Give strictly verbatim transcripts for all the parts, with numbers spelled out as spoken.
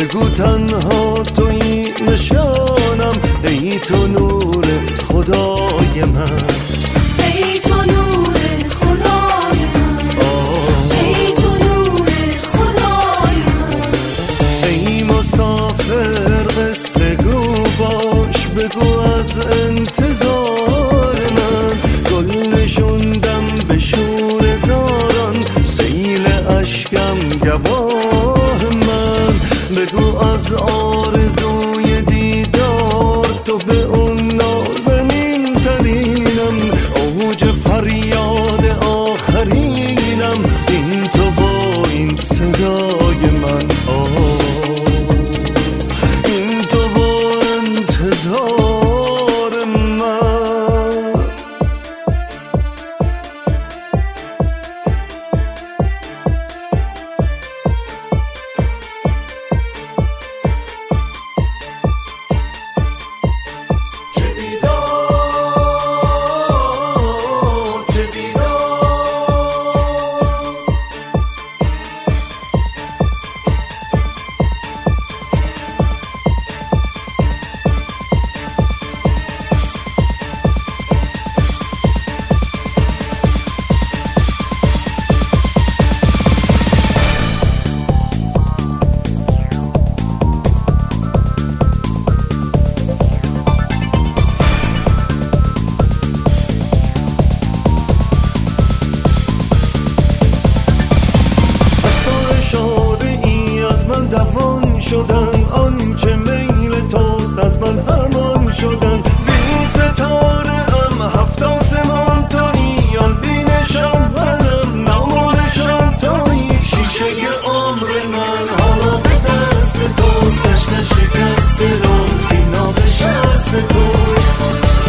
بگو تنها توی نشانم، ای تو نور خدای من، ای تو نور خدای من، ای تو نور خدای من. ای مسافر قصه گو باش، بگو از انتظار من، گل نشوندم به شور زاران، سیل اشکم گواه من، بگو از آرزوی دیدار تو به اون نازنین ترینم، اوج فریاد آخرینم، این تو و این صدای من، آه این تو و انتظار من. دوان شدن آنچه میل توست از من همان شدن، بی ستاره ام هفت آسمان تویی، آن بی نشان منم نام و نشان تویی، شیشه عمر من حالا به دست توست، گشت شکست رو این ناز شست توست.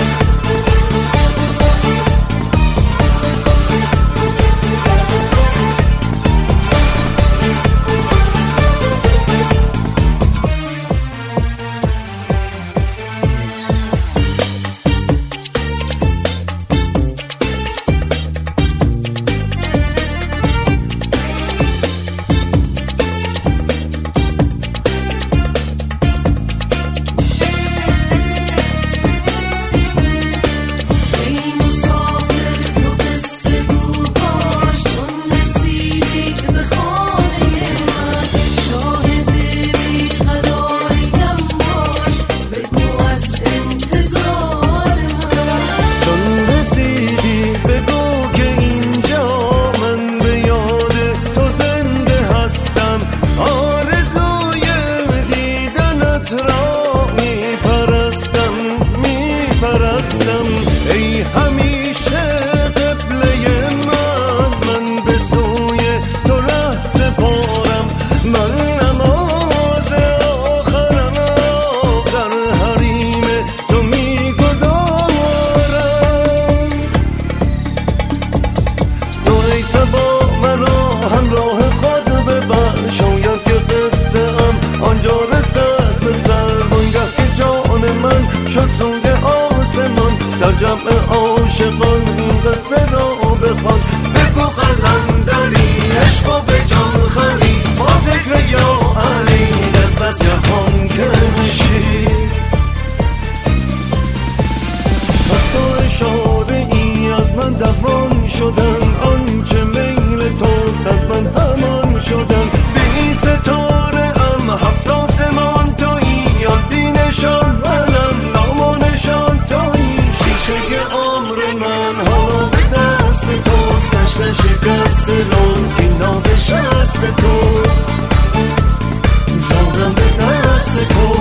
ای همیشه قبله من، من به سوی تو ره سپارم، من نماز آخرم در حریم تو میگذارم. تو ای صبا منو همراه خود ببر، شاید که قصه ام آنجا رسد به سر، وانگه که جان من شد سوی آسمان، در جمع عاشقان قصه را بخوان، بگو قلندری عشق و به جان خری، با ذکر یا علی دست از جهان کشی. پس تو اشاره ای از من دوان شدن، آنچه میل توست از من همان شدن، بی ستاره ام هفت آسمان تویی، آن بی نشان منم نام و نشان تویی، شیشه عمر من حالا به دست توست، گشت شکست رو این ناز شست توست، جانم به دست توست.